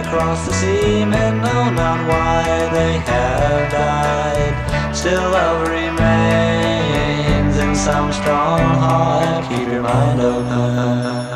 across the sea, men know not why they have died. Still love remains in some strong heart. Keep your mind open.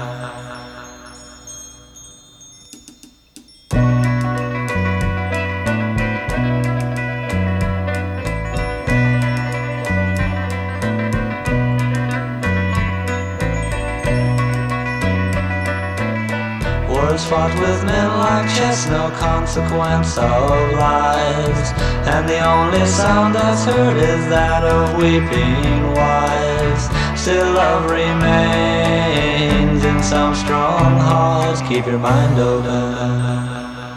Wars fought with men like chess, no consequence of lives, and the only sound that's heard is that of weeping wives. Still love remains in some strong hearts. Keep your mind open.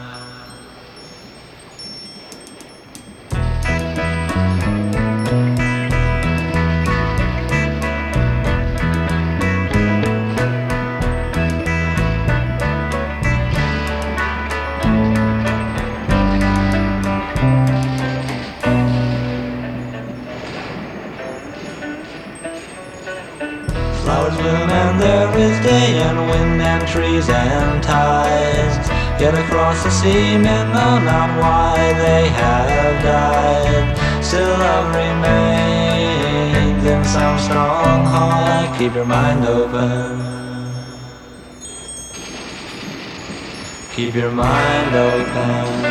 Flowers bloom and there is day and wind and trees and tides. Yet across the sea men know not why they have died. Still love remains in some strong heart. Keep your mind open. Keep your mind open.